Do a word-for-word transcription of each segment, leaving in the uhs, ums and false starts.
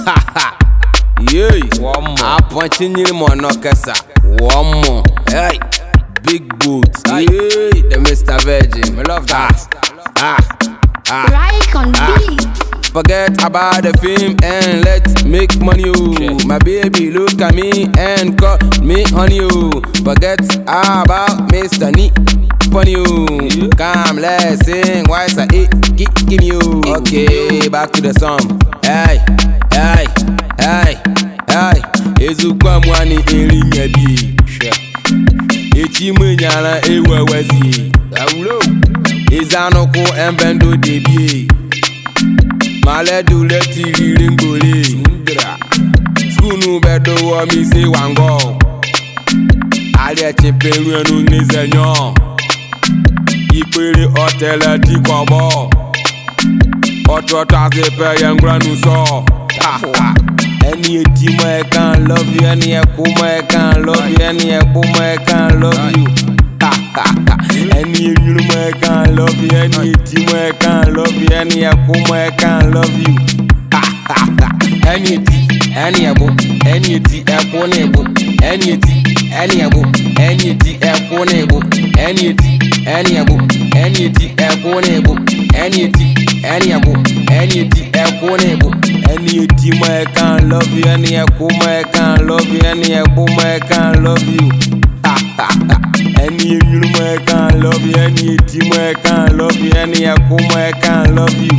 Yay, one more. I punch in your monokasa. One more. Hey, big boots. Hey, the Mister Virgin. I love that. Ah, ah. Right on beat. Forget about the fame and let's make money. Oh. My baby, look at me and call me honey. Oh. Forget about Mister Neat. Funny. Oh. Come, let's sing. Why say it? Give, give me you. Okay, back to the song. Hey, hey, hey, hey. Ezukwa mwani ili nyebi. Echi mwenyala ewe wezi. Ezanoko embendo debi. Maledu leti ringole. Skunu bedo wa mi se wango. Ale chepelu enu nizenyo. Ipele hotele ti kwabo. Otro taze pe yengra nuso. Any team I can love you, any akuma I can love you, any akuma I can love you. Any you I can love you, any team I can love you, any akuma I can love you. Any tea, any abu, any tea, aponebo, any tea, any abu, any tea, aponebo, any tea, any abu, any tea, aponebo, any tea, any abu, any tea, aponebo. Any team I can love you, any akuma I can love you, any akuma I can love you. Any you I can love you, any team I can love you, any akuma I can love you.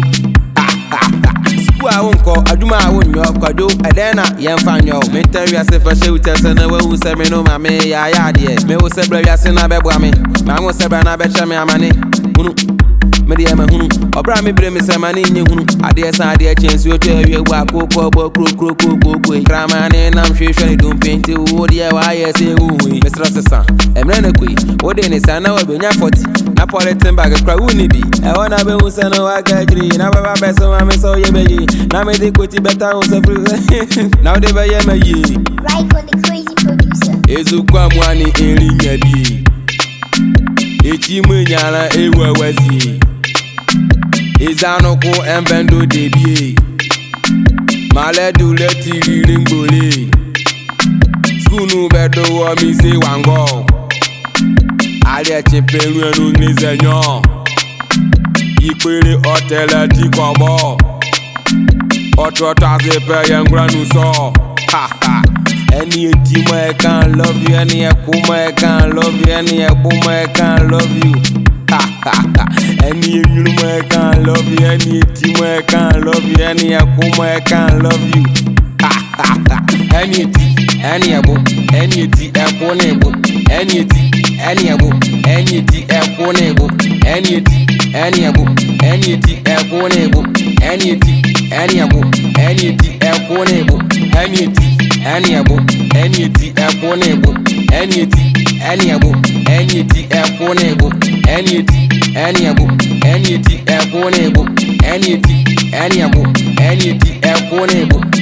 I won't call Aduma, I won't know, Kado, Adena, Yanfanyo. Mentally, I say for sure, tell me who say me no, my me, ya, ya, dear. Me will say, Brother, Sena Bebwami. Mamma said, Brana Betcha me, money. Media Mahunu, or Brammy Brim is a man in you. I dare say, I dare chance you tell you what cook, cook, cook, cook, cook, cook, Craman, and I'm sure you don't paint you. Oh, dear, why I say, Mister Sassan, and Renaqui, what then is I know when you're forty. Napolitan bag of Crowuni. I want to be who send no agri, never best of my so ye baby. Now me the quitty better on the now they buy me ye. Right on the crazy producer. Ezukwa mwani ili nyebi. Echi mwenyala ewe wezi. Ezanoko embendo debi. Maledu leti ringole. Skunu bedo wa mi se wango. Ale chepelu enu nizenyo. Ipele hotele ti kwabo. Otro taze pe yengra nuso. Ha ha. Any team I can love you, any akuma I can love you, any akuma I can love you. Ha ha ha. Any you I can love you, any team I can love you, any akuma I can love you. Ha ha ha. Any tea, any abu, any tea, aponebo, any tea, any abu, any tea, aponebo, any tea, any abu, any tea, aponebo, any tea, any abu, any tea, aponebo, any tea. Any abu, any tea, aponebo, any tea, any abu, any tea, aponebo, any tea, any abu, any tea, aponebo, any tea, any abu, any tea, aponebo.